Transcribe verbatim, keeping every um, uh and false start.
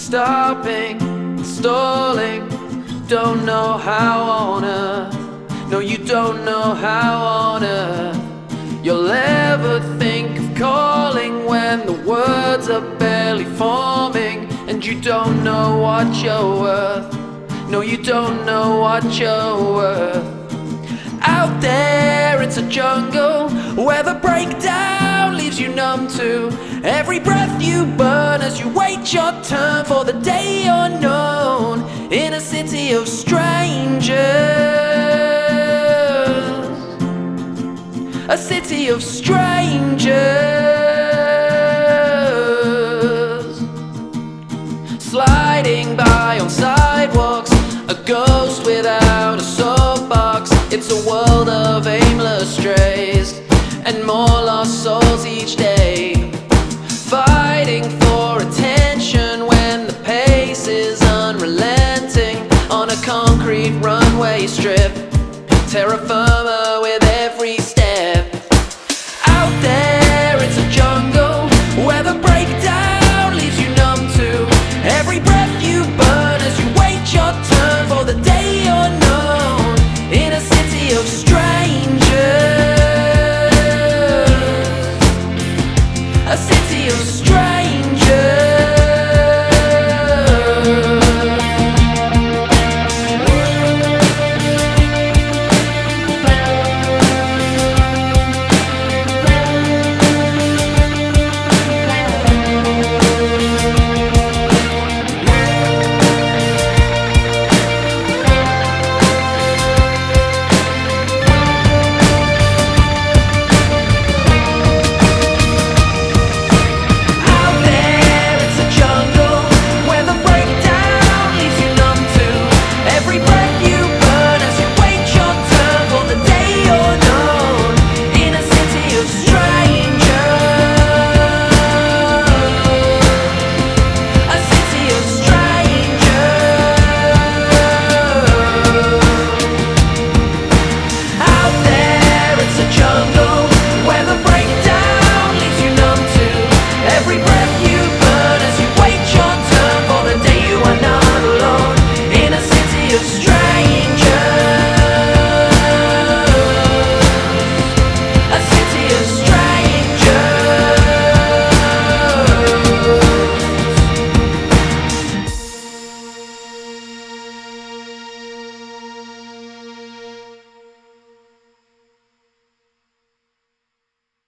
stopping, stalling, don't know how on earth. No, you don't know how on earth you'll ever think of calling when the words are barely forming, and you don't know what you're worth. No, you don't know what you're worth. Out there it's a jungle where the breakdown leaves you numb to every breath you burn as you wait your turn for the day unknown in a city of strangers. A city of strangers, sliding by on sidewalks, a ghost without a soapbox. It's a world of aimless strays and more lost souls each day, fighting for attention when the pace is unrelenting on a concrete runway strip, terra firma with every step.